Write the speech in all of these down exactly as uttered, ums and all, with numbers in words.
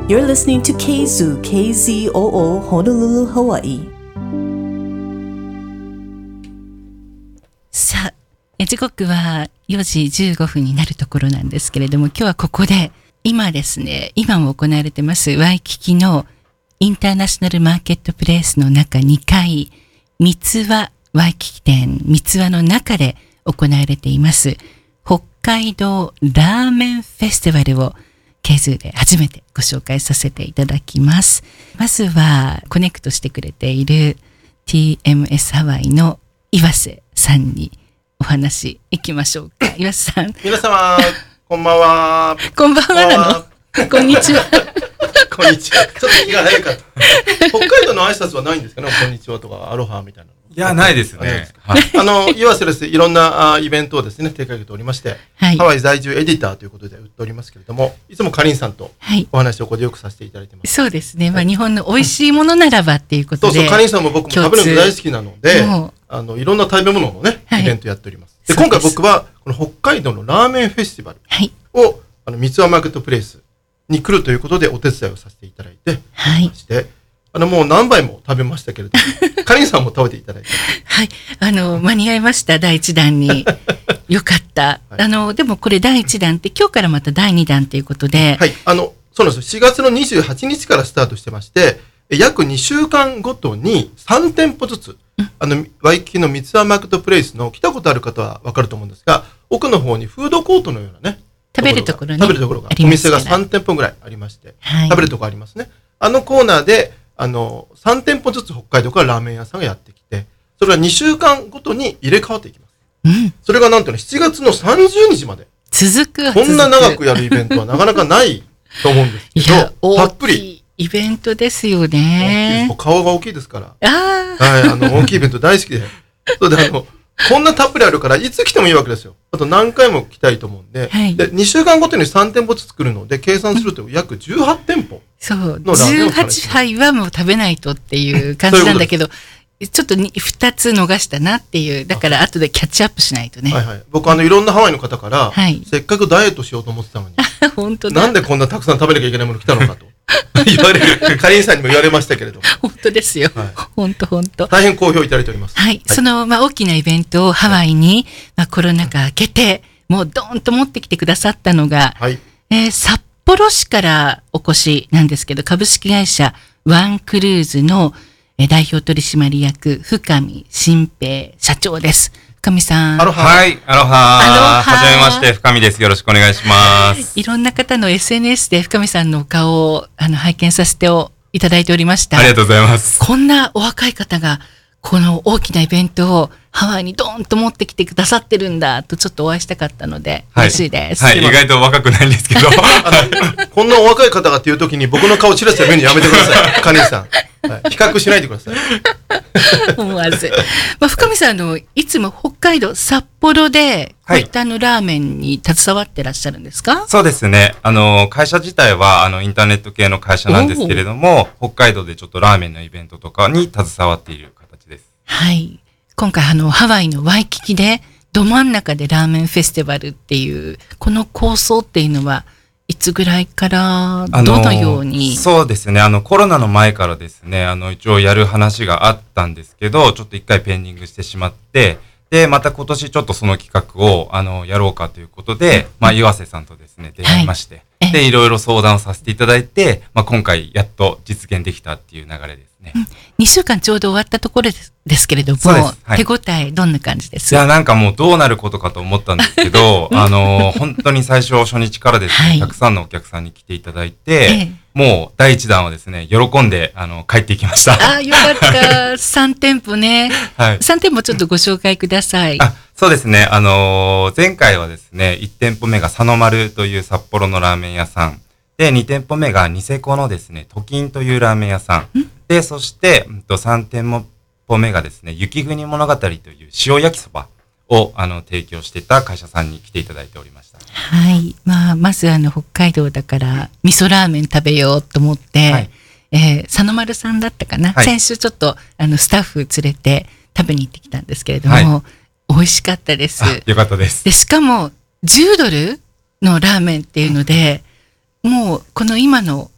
You're listening to K Z O O K Z O O Honolulu, Hawaii. さあ、え時刻はよじじゅうごふんになるところなんですけれども、今日はここで今ですね、今も行われてますワイキキのインターナショナルマーケットプレイスの中にかい、三つ葉ワイキキ店、三つ葉の中で行われています北海道ラーメンフェスティバルをケーズーで初めてご紹介させていただきます。まずはコネクトしてくれている ティーエムエス ハワイの岩瀬さんにお話いきましょうか。岩瀬さん。 皆様、こんばんは。 こんばんはなの。こんにちは。 こんにちは。ちょっと気が早かった。北海道の挨拶はないんですかね。こんにちはとかアロハみたいなの。 いや、ないですね。 はい、あの、岩瀬です。いろんなあイベントをですね、手掛けておりまして、はい、ハワイ在住エディターということで売っておりますけれども、いつもかりんさんとお話をここでよくさせていただいてます。 はい、そうですね。まあ、日本の美味しいものならばっていうことで。 そうそう、かりんさんも僕も食べるの大好きなので、あの、いろんな食べ物のね、はい、イベントやっております。で、今回僕は、この北海道のラーメンフェスティバルを、はい、あの、三つ葉マーケットプレイスに来るということでお手伝いをさせていただいて、はい。してあの、もう何杯も食べましたけれども、かりんさんも食べていただいて。 はい。あの、間に合いました、だいいちだんに。よかった。はい、あの、でもこれだいいちだんって、今日からまただいにだんということで。 はい。あの、そうなんですよ。しがつのにじゅうはちにちからスタートしてまして、約にしゅうかんごとにさんてんぽずつ、うん、あの、ワイキキの三つ葉マーケットプレイスの来たことある方はわかると思うんですが、奥の方にフードコートのようなね、 食べるところね。 食べるところが、お店がさんてんぽぐらいありまして、はい、食べるところありますね。あのコーナーで、あの、さんてんぽずつ北海道からラーメン屋さんがやってきて、それがにしゅうかんごとに入れ替わっていきます。うん。それがなんとね、しちがつのさんじゅうにちまで。 続くこんな長くやるイベントはなかなかないと思うんですけど、たっぷり。 イベントですよね。 顔が大きいですから。 ああ。 はい、あの、大きいイベント大好きで。それであの、こんなたっぷりあるから、いつ来てもいいわけですよ。あと何回も来たいと思うんで。はい、で、にしゅうかんごとにさんてんぽずつ作るので、計算すると約じゅうはちてんぽ。 そう。じゅうはちはいはもう食べないとっていう感じなんだけど、ちょっとにふたつ逃したなっていう。だから後でキャッチアップしないとね。 はいはい。僕あの、いろんなハワイの方から、はい、せっかくダイエットしようと思ってたのに。 本当だ。 なんでこんなたくさん食べなきゃいけないもの来たのかと。言われる、かりんさんにも言われましたけれども。 本当ですよ。はい、本当本当。 大変好評いただいております。 はい。はい、その、まあ、大きなイベントをハワイに、まあ、コロナ禍明けて、もうドーンと持ってきてくださったのが、はい、えー、札幌市からお越しなんですけど、株式会社ワンクルーズの代表取締役、深見新平社長です。深見さん。 アロハ。はい、アロハ。アロハ。はじめまして、深見です。よろしくお願いします。 いろんな方の エスエヌエス で深見さんのお顔をあの拝見させていただいておりました。 ありがとうございます。 こんなお若い方が、この大きなイベントをハワイにドーンと持ってきてくださってるんだとちょっとお会いしたかったので、はい、嬉しいです。 はい、意外と若くないんですけど。 あのこんなお若い方がっていう時に僕の顔チラチラ見るのやめてください。カニさん。はい、比較しないでください。 思わず。まあ、深見さんのいつも北海道札幌でこういったあのラーメンに携わってらっしゃるんですか？ はい、そうですね。あの会社自体はあのインターネット系の会社なんですけれども、北海道でちょっとラーメンのイベントとかに携わっている形です。 はい。今回あのハワイのワイキキでど真ん中でラーメンフェスティバルっていうこの構想っていうのはいつぐらいからどのように？ そうですね。あのコロナの前からですね、あの一応やる話があったんですけど、ちょっと一回ペンディングしてしまって、でまた今年ちょっとその企画をあのやろうかということで、うん、まあ岩瀬さんとですね出会いまして、はい、でいろいろ相談をさせていただいて、まあ今回やっと実現できたっていう流れですね。うん、 にしゅうかんちょうど終わったところです、ですけれども、はい、手応えどんな感じです？ いやなんかもうどうなることかと思ったんですけど、あの本当に最初初日からですね、はい、たくさんのお客さんに来ていただいて、ええ、もう第一弾はですね喜んであの帰っていきました。 ああよかった。さんてんぽね。はい。さんてんぽちょっとご紹介ください。 あそうですね。あのー、前回はですねいってんぽめが佐野丸という札幌のラーメン屋さんで、にてんぽめがニセコのですねトキンというラーメン屋さんで、そして、うん、とさんてんぽめがですね雪国物語という塩焼きそばをあの提供していた会社さんに来ていただいておりました。 はい。まあまずあの北海道だから味噌ラーメン食べようと思って、はい、えー、佐野丸さんだったかな、はい、先週ちょっとあのスタッフ連れて食べに行ってきたんですけれども、はい、美味しかったです。 よかったです。 でしかもじゅうドルのラーメンっていうので、もうこの今の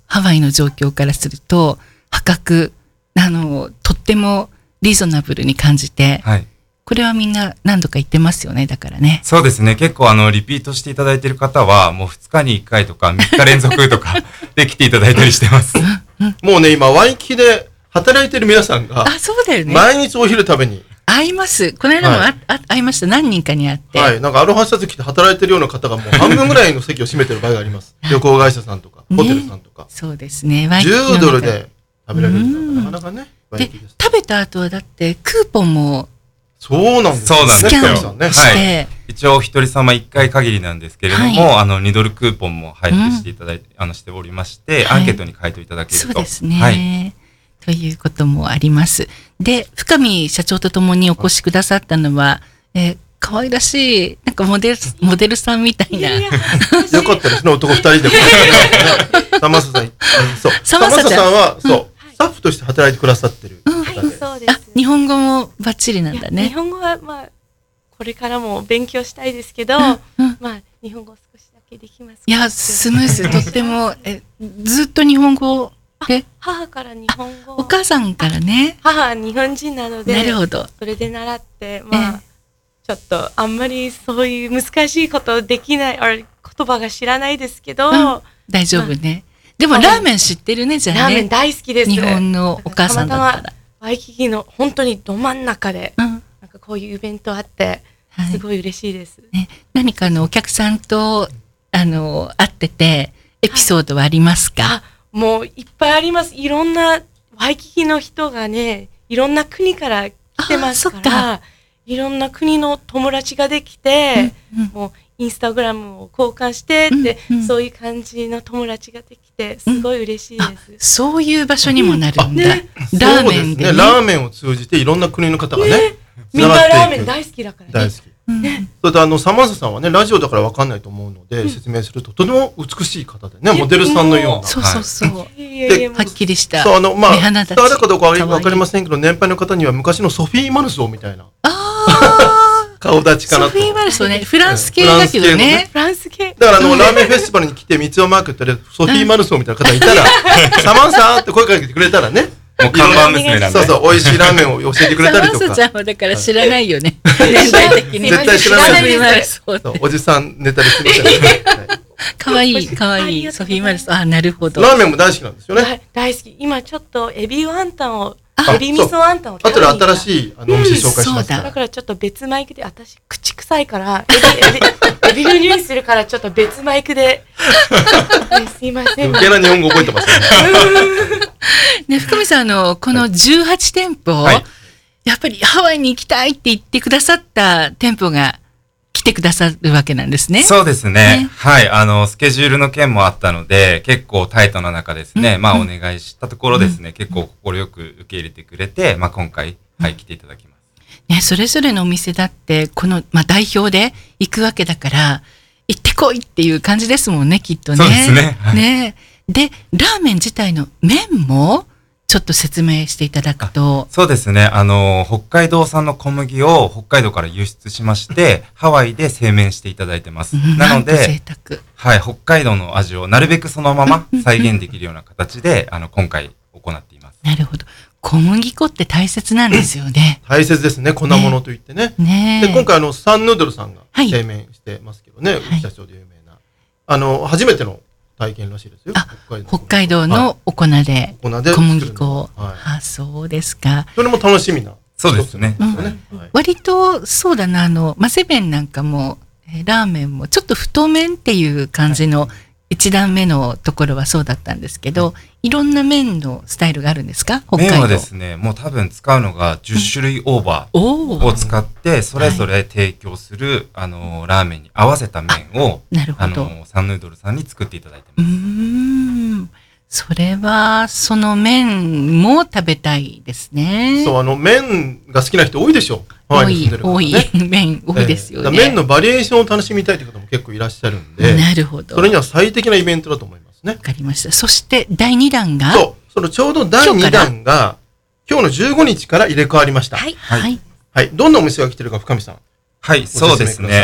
ハワイの状況からすると破格、あのとってもリーズナブルに感じて、はい、これはみんな何度か言ってますよね。だからね。 そうですね。結構あのリピートしていただいている方はもうふつかにいっかいとかみっか連続とかで来ていただいたりしてます。 うんうん、もうね今ワイキキで働いてる皆さんが、 あ、そうだよね。 毎日お昼食べに会います。この間も、はい、あ会いました。何人かに会って。 はい。なんかアロハシャツ着て働いてるような方がもう半分ぐらいの席を占めてる場合があります。旅行会社さんとか、ホテルさんとか。 ね、そうですね。 じゅうドルで食べられるのはなかなかね。 で、食べた後はだってクーポンもそうなんですね。 そうなんですよ。 ね、 はい。一応お一人様いっかい限りなんですけれども、はい、あのにドルクーポンも配布していただいて、うん、あのしておりまして、はい、アンケートに回答いただけると。 そうですね。 はい。 ということもあります。で、深見社長とともにお越しくださったのは、えー、可愛らしい、なんかモデル、モデルさんみたいな。いやいやよかったですね、男二人で。サマサさん、そう。サマサさんは、そう、うん、スタッフとして働いてくださってる方で、うん。はい、 そうです。 あ、日本語もバッチリなんだね。 日本語は、まあ、これからも勉強したいですけど、うんうん、まあ、日本語少しだけできます。 いや、スムーズ、とっても、え、ずっと日本語で母から日本語お母さんからね。 母は日本人なので、 なるほど。 それで習って、まあ、ちょっとあんまりそういう難しいことできない、あ言葉が知らないですけど、うん、 大丈夫ね。でもラーメン知ってるね、じゃあね。 ラーメン大好きです。 日本のお母さんだったら。たまたまワイキキの本当にど真ん中で、うん、なんかこういうイベントあって、すごい嬉しいです。 はいね、何かのお客さんとあの会っててエピソードはありますか？ はい、もういっぱいあります。いろんなワイキキの人がね、いろんな国から来てますから、いろんな国の友達ができて、うんうん、もうインスタグラムを交換してって、うんうん、そういう感じの友達ができて、すごい嬉しいです。 うん、そういう場所にもなるんだ。ね、ラーメンで、ね、 ね。ラーメンを通じていろんな国の方がね、ねみんなラーメン大好きだからね。 大好き。ね、それであのサマンサさんはねラジオだから分かんないと思うので、うん、説明するととても美しい方でねモデルさんのようなそうそうそう、はい、ではっきりしたそうあのまあ伝わるかどうかは分かりませんけど年配の方には昔のソフィー・マルソーみたいなあ顔立ちかなと。 ソフィー・マルソーねフランス系だけどねフランス系だからあのラーメンフェスティバルに来て三ツ輪マーケットでソフィー・マルソーみたいな方いたらサマンサーって声かけてくれたらねもう看板娘なんで。 そうそう、美味しいラーメンを教えてくれたりとか。 サマンサちゃんはだから知らないよね。年代的に。 絶対知らないです。おじさんネタですみません。 かわいい、かわいい。ソフィーマルソあ、なるほど。 ラーメンも大好きなんですよね。 大好き。今ちょっとエビワンタンを、エビ味噌ワンタンを食べて。あとで新しいあのお店紹介しますから。 だからちょっと別マイクで、私口臭いから、エビの匂いするからちょっと別マイクで。すいません。 余計な日本語覚えてますね。 ね、深見さん、あの、このじゅうはち店舗、はい、やっぱりハワイに行きたいって言ってくださった店舗が来てくださるわけなんですね。 そうですね。ねはい。あの、スケジュールの件もあったので、結構タイトな中ですね、うん、まあ、お願いしたところですね、うん、結構快く受け入れてくれて、まあ、今回、はい、来ていただきます。 ね、それぞれのお店だって、この、まあ、代表で行くわけだから、行ってこいっていう感じですもんね、きっとね。 そうですね。はい、 ね。で、ラーメン自体の麺もちょっと説明していただくと。 そうですね。あの、北海道産の小麦を北海道から輸出しまして、ハワイで製麺していただいてます。なので、 贅沢。 はい、北海道の味をなるべくそのまま再現できるような形で、あの、今回行っています。 なるほど。小麦粉って大切なんですよね。 大切ですね。粉物といってね。 ねで、今回あの、サンヌードルさんが製麺してますけどね、内田町で有名な。あの、初めての体験らしいですよ。 北海道、北海道のお粉で、はい、小麦粉を、はい。あ、そうですか。 それも楽しみな。 そうですね。 うんはい、割と、そうだな、あの、混ぜ麺なんかも、えー、ラーメンもちょっと太麺っていう感じの一段目のところはそうだったんですけど、はい、いろんな麺のスタイルがあるんですか？北海道。 麺はですね、もう多分使うのがじゅっしゅるいオーバーを使って、それぞれ提供する、はい、あの、ラーメンに合わせた麺を、 なるほど。 あの、サンヌードルさんに作っていただいてます。 うーん。それは、その麺も食べたいですね。 そう、あの、麺が好きな人多いでしょ。 多い、多い、麺多いですよね。 麺のバリエーションを楽しみたいという方も結構いらっしゃるんで。 なるほど。 それには最適なイベントだと思いますね。 わかりました。そしてだいに弾がそう、そのちょうどだいに弾が今日のじゅうごにちから入れ替わりました。 はい。はい。 はい。どんなお店が来てるか深見さん。 はい、そうですね。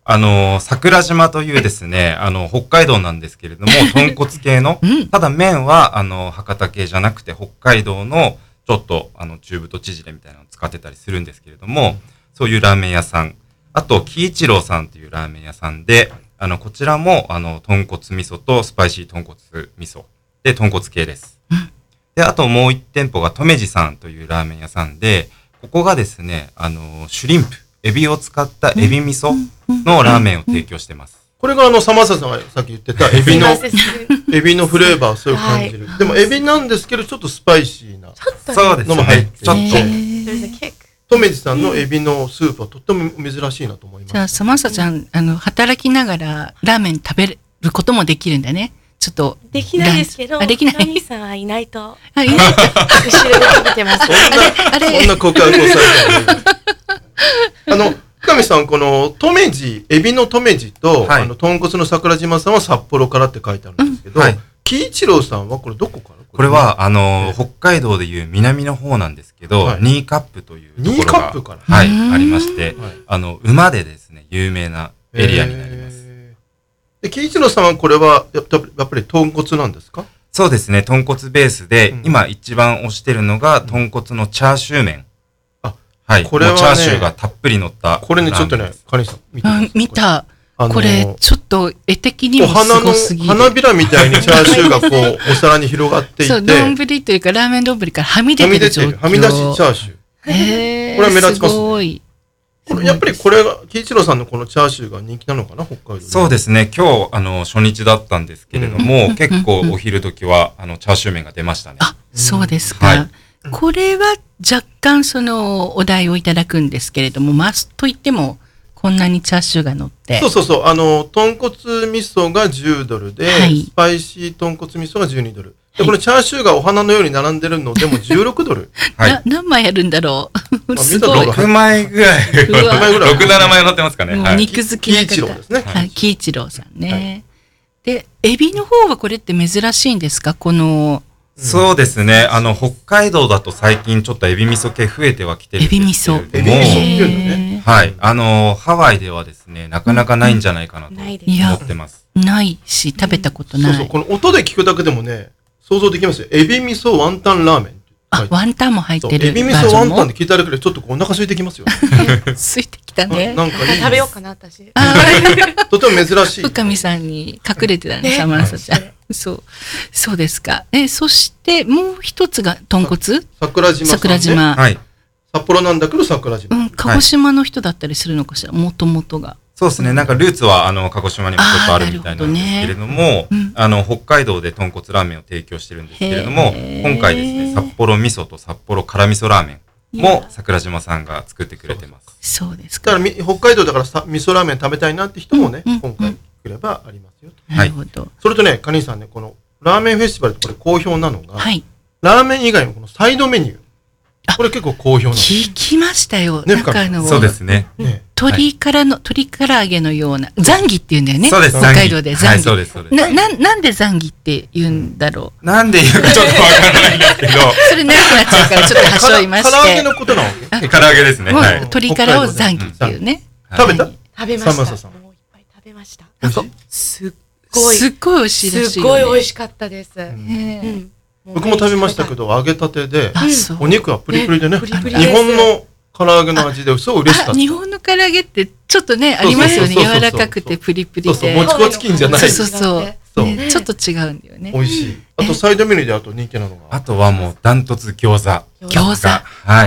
あの、桜島というですね、あの、北海道なんですけれども、豚骨系の、うん、ただ麺は、あの、博多系じゃなくて、北海道の、ちょっと、あの、中太縮れみたいなのを使ってたりするんですけれども、そういうラーメン屋さん。あと、喜一郎さんというラーメン屋さんで、あの、こちらも、あの、豚骨味噌とスパイシー豚骨味噌。で、豚骨系です。うん、で、あともう一店舗が、とめじさんというラーメン屋さんで、ここがですね、あの、シュリンプ、エビを使ったエビ味噌のラーメンを提供してます。 これがあの、サマーサさんがさっき言ってたエビの、エビのフレーバー、そういう感じる。はい、でもエビなんですけど、ちょっとスパイシーなのも入って、 ちょっと。 とめじさんのエビのスープはとっても珍しいなと思います。 じゃあ、サマーサちゃん、あの、働きながらラーメン食べることもできるんだね。ちょっと。 できないですけど、 あ、できない。 ナミさんはいないと。 あ、いないと。 後ろで食べてます。そんな、あれそんな告白をされたあの、深見さん、この、とめじ、エビのとめじと、はい、あの、豚骨の桜島さんは札幌からって書いてあるんですけど、喜一郎さんはこれどこからこれは、あの、北海道でいう南の方なんですけど、はい、ニーカップというところが。 ニーカップからはい、ありまして、あの、馬でですね、有名なエリアになります。 で、喜一郎さんはこれはやっぱり豚骨なんですか？ そうですね、豚骨ベースで、うん、今一番推してるのが豚骨のチャーシュー麺。あ、はい。これは、ね、チャーシューがたっぷり乗った。 これね、ちょっとね、カニさん見てます。 見た。こ, これ、ちょっと絵的にもすごすぎる。 花びらみたいにチャーシューがこう、お皿に広がっていて。そう、 丼というかラーメン丼からはみ出てる状況。 はみ出しチャーシュー。 へー。 これは目立ちますね。 すごい。 やっぱりこれが、喜一郎さんのこのチャーシューが人気なのかな、北海道で。 そうですね。今日、あの、初日だったんですけれども、うん、結構お昼時は、あの、チャーシュー麺が出ましたね。 あ、そうですか。はい、これは若干その、お題をいただくんですけれども、マスといっても、こんなにチャーシューが乗って。 そうそうそう。あの、豚骨味噌がじゅうドルで、はい、スパイシー豚骨味噌がじゅうにドル。で、これチャーシューがお花のように並んでるのでもじゅうろくドル。 はい。何枚あるんだろう。 すごい。 ろくまいぐらい。ろくまいぐらい。ろく、ななまい乗ってますかね。 はい、肉好きな方。 喜一郎ですね。 はい。喜一郎さんね。はい、で、エビの方はこれって珍しいんですか？この。 そうですね。あの、北海道だと最近ちょっとエビ味噌系増えてはきてるんですけれども。 エビ味噌。エビ味噌っていうのね。 はい。あの、ハワイではですね、なかなかないんじゃないかなと思ってます。 ないし、食べたことない。 そうそう。この音で聞くだけでもね、想像できますよ。エビ味噌ワンタンラーメン。 あ、ワンタンも入ってる。 エビ味噌ワンタンで聞いただけでちょっとお腹空いてきますよ。 空いてきたね。 なんかいい。 食べようかな、私。 とても珍しい。 深見さんに隠れてたね、サマンサちゃん。そう。そうですか。え、そしてもう一つが豚骨？ 桜島。 桜島。 はい。 札幌なんだけど桜島。 うん、鹿児島の人だったりするのかしら、もともとが。 そうですね。なんかルーツは、あの、鹿児島にもちょっとあるみたいなんですけれども、あの、北海道で豚骨ラーメンを提供してるんですけれども、今回ですね、札幌味噌と札幌辛味噌ラーメンも桜島さんが作ってくれてます。 そうですか。 だから北海道だからさ味噌ラーメン食べたいなって人もね、今回来ればありますよ。 なるほど。 それとね、カニンさんね、このラーメンフェスティバルでこれ好評なのが、ラーメン以外のこのサイドメニュー。これ結構好評なんです。 聞きましたよ。 ね、 なんかあの、 そうですね。 鶏からの、鶏唐揚げのような、ザンギって言うんだよね。 そうです。 北海道でザンギ。 そうです、そうです。 な、な、なんでザンギって言うんだろう。なんで言うかちょっとわからないんですけど。 それ長くなっちゃうからちょっと端折りまして。 唐揚げのことなわけ？ 唐揚げですね。はい。 鶏からをザンギっていうね。 食べた？ 食べました。もういっぱい食べました。 なんか、すっごい。すっごい美味しいらしい。 すっごい美味しかったです。 僕も食べましたけど、揚げたてで、お肉はプリプリでね、日本の唐揚げの味で、すごい嬉しかった。 日本の唐揚げってちょっとね、ありますよね。柔らかくてプリプリで。 そうそう、もち粉チキンじゃない。 そうそうそう。ちょっと違うんだよね。 美味しい。あとサイドメニューであと人気なのが。 あとはもうダントツ餃子。 餃子。 はい。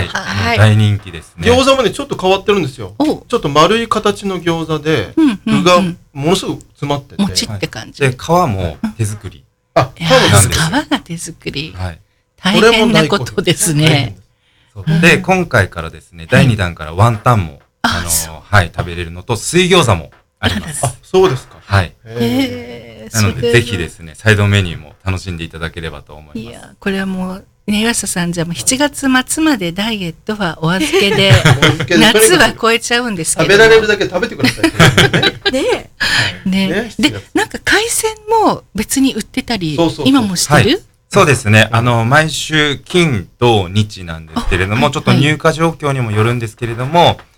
大人気ですね。 餃子もね、ちょっと変わってるんですよ。ちょっと丸い形の餃子で、具がものすごく詰まってて。 もちって感じ。 で、皮も手作り。 あ、 皮が手作り。はい。大変なことですね。 で、今回からですね、だいにだんからワンタンも、あの、はい、食べれるのと、水餃子もあります。 あ、そうですか。 はい。なので、ぜひですね、サイドメニューも楽しんでいただければと思います。いや、 これはもう、ね、岩下さんじゃもうしちがつ末までダイエットはお預けで、夏は超えちゃうんですけど。 食べられるだけ食べてください。 ねねで、なんか海鮮も別に売ってたり、今もしてる？ そうですね。あの、毎週金と日なんですけれども、ちょっと入荷状況にもよるんですけれども、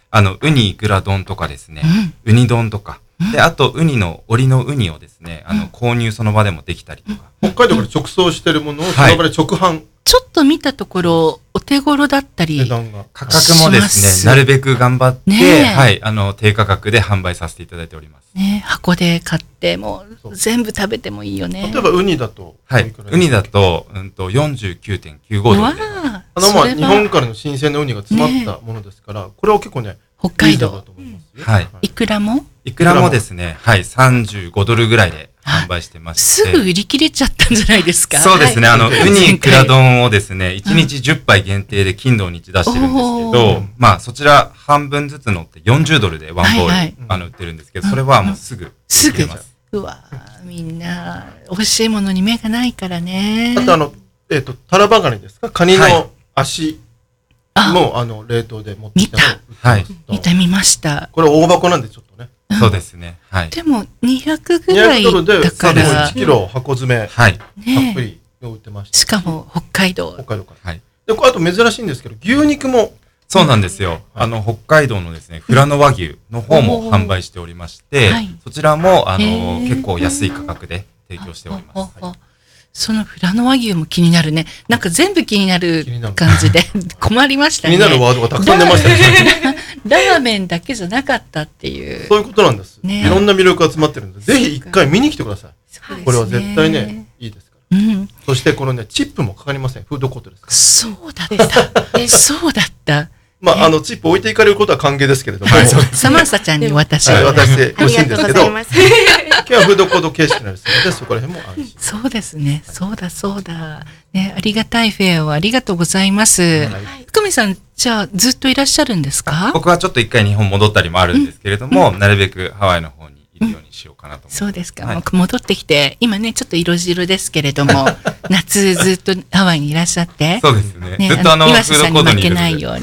あの、ウニイクラ丼とかですね、うん、ウニ丼とか、うん、で、あと、ウニの、折りのウニをですね、あの、購入その場でもできたりとか。 北海道から直送してるものをその場で直販。はい、 ちょっと見たところ、お手頃だったり。 価格もですね、なるべく頑張って、ね、はい、あの、低価格で販売させていただいております。 ね、箱で買って、もう、全部食べてもいいよね。 例えば、ウニだと。 はい。ウニだと、うんと、よんじゅうきゅうてんきゅうごドルで。 あの、まあ、日本からの新鮮なウニが詰まったものですから、ね、これは結構ね、 北海道。 はい。 いくらもいくらもですね、はい、さんじゅうごドルぐらいで販売してまして。 すぐ売り切れちゃったんじゃないですか？ そうですね、あの、ウニイクラ丼をですね、いちにちじゅっぱい限定で金土日出してるんですけど、まあ、そちら半分ずつ乗ってよんじゅうドルでワンボール、あの、売ってるんですけど、それはもうすぐ。 すぐ。うわみんな、美味しいものに目がないからね。 あとあの、えっと、タラバガニですか？カニの足。もう、あの、冷凍で持ってきた。 見た。はい。見た、見ました。 これ大箱なんでちょっとね。 そうですね。はい。 でも、にひゃくぐらいだから。にひゃくドルで、さんじゅういちキロ箱詰め。はい。たっぷり売ってました。 しかも、北海道。 北海道から。はい。で、あと珍しいんですけど、牛肉も。 そうなんですよ。あの、北海道のですね、富良野和牛の方も販売しておりまして、そちらも、あの、結構安い価格で提供しております。 その富良野和牛も気になるね。なんか全部気になる感じで困りましたね。 気になるワードがたくさん出ましたね。 ラーメンだけじゃなかったっていう。 そういうことなんです。いろんな魅力が詰まってるんで、ぜひ一回見に来てください。これは絶対ね、いいですから。そしてこのね、チップもかかりません。フードコートですから。 そうだった。そうだった。 まあ、あの、チップ置いていかれることは歓迎ですけれども。 サマンサちゃんに渡し渡してほしいんですけど、今日はフードコード形式になるので、そこら辺も安心。 そうですね。そうだ、そうだ。ね、ありがたいフェアをありがとうございます。福見さん、じゃあ、ずっといらっしゃるんですか？ 僕はちょっと一回日本戻ったりもあるんですけれども、なるべくハワイの方にいるようにしようかなと思います。 そうですか。戻ってきて、今ね、ちょっと色白ですけれども、夏ずっとハワイにいらっしゃって。 そうですね。ずっとあの、 岩瀬さんに負けないように。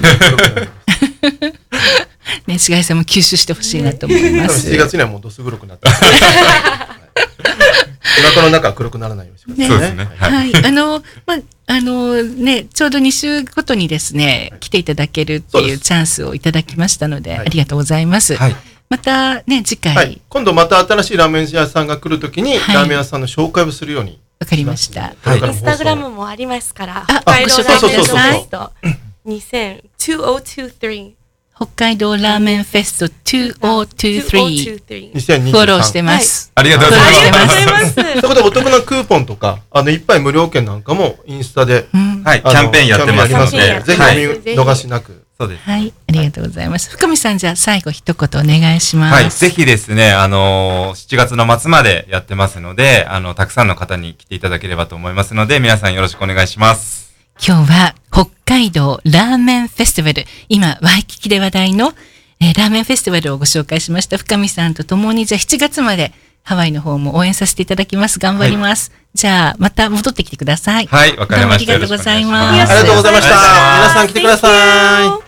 ね、紫外線も吸収してほしいなと思います。 しちがつにはもうどす黒くなってます。お腹の中は黒くならないようにしますね。そうですね。 はい。あの、まあ、あのね、ちょうどに週ごとにですね、来ていただけるっていうチャンスをいただきましたので、ありがとうございます。はい。またね、次回。 今度また新しいラーメン屋さんが来るときに、ラーメン屋さんの紹介をするように。 わかりました。 インスタグラムもありますから、北海道ラーメンフェストにせんにじゅうさん。 北海道ラーメンフェストにせんにじゅうさん。 フォローしてます。 ありがとうございます。 そこでお得なクーポンとか、あの、いっぱい無料券なんかもインスタで、 はい、キャンペーンやってますので、 ぜひお見逃しなく。 そうです。 はい、ありがとうございます。深見さん、じゃあ最後一言お願いします。 はい、ぜひですね、あの、しちがつの末までやってますので、あの、たくさんの方に来ていただければと思いますので、皆さんよろしくお願いします。 今日は北海道ラーメンフェスティバル、今ワイキキで話題の、えー、ラーメンフェスティバルをご紹介しました深見さんと共に、じゃあしちがつまでハワイの方も応援させていただきます。頑張ります。はい、じゃあまた戻ってきてください。 はい、わかりました。 どうもありがとうございます。 ありがとうございました。皆さん来てください。